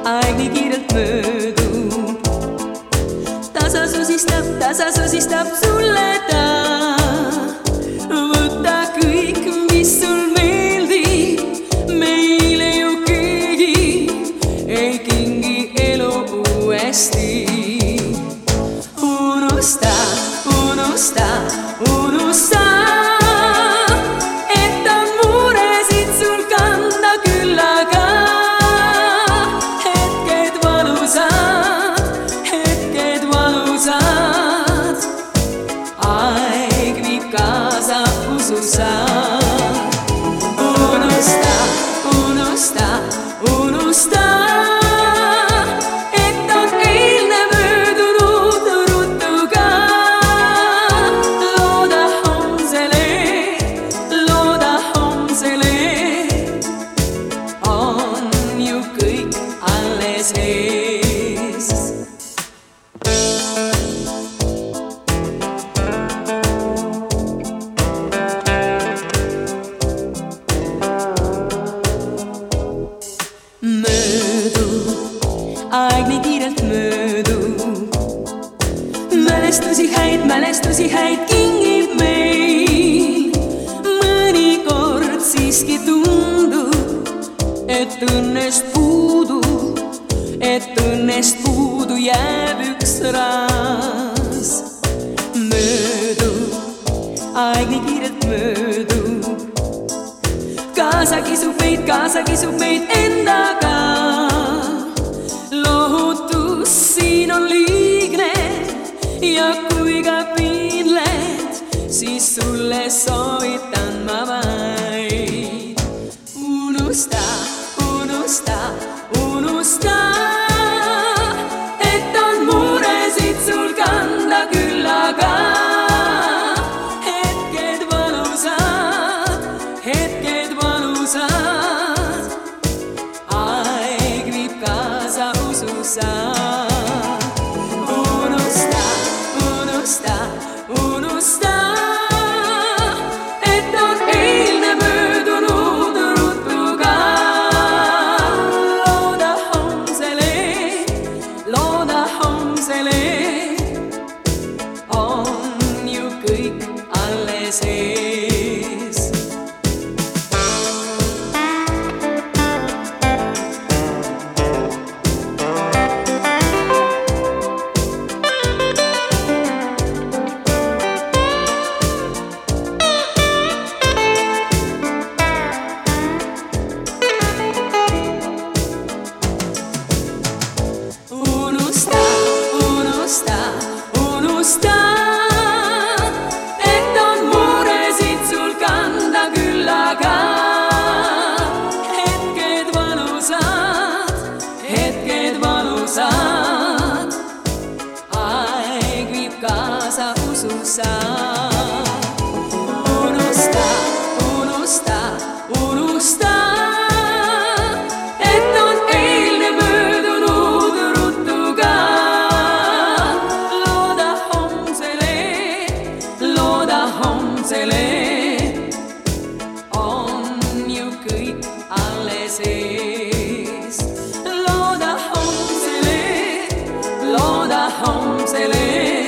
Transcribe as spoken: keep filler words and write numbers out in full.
aeg nii kiirelt möödub. Tasa sosistab, tasa sosistab sulle ta. Võta kõik, mis sul meeldib, meile ju keegi ei kingi elu uuesti. Unusta, unusta, unusta, et on muresid sul kanda küll, aga hetked valusad, hetked valusad, aeg viib kaasa, usu sa. Unusta, unusta, unusta, aeg nii kiirelt möödub. Mälestusi häid, mälestusi häid kingib meil. Mõnikord siiski tundub, et õnnest puudu, et õnnest puudu jääb üks raas. Möödub, aeg nii kiirelt möödub. Kaasa kisub meid, kaasa kisub meid endaga. Lohutus siin on liigne ja kui ka piinled, siis sulle soovitan ma vaid. Unusta, unusta, unusta, et on muresid sul kanda küll, aga hetked valusad, hetked valusad, aeg viib kaasa, usu sa. Unusta, unusta, unusta, et on eilne möödunud ruttu ka. Looda homsele, looda homsele, on ju kõik alles ees. Unusta, unusta, et on muresid sul kanda küll, aga hetked valusad, hetked valusad, aeg viib kaasa, usu sa. Unusta, unusta, unusta, et on eilne möödunud ruttu ka. Looda homsele, looda homsele, on ju kõik alles ees. Looda homsele, looda homsele.